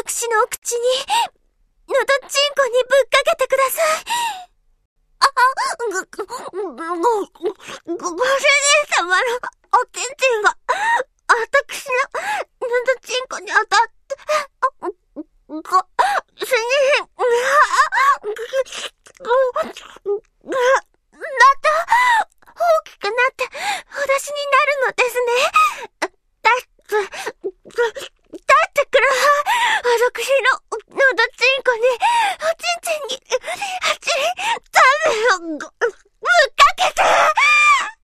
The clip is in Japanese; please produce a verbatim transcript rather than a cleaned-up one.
私のお口に、のどちんこにぶっかけてください。あ、ご、ご、ご、ご、ご主人様のおちんちんが、私の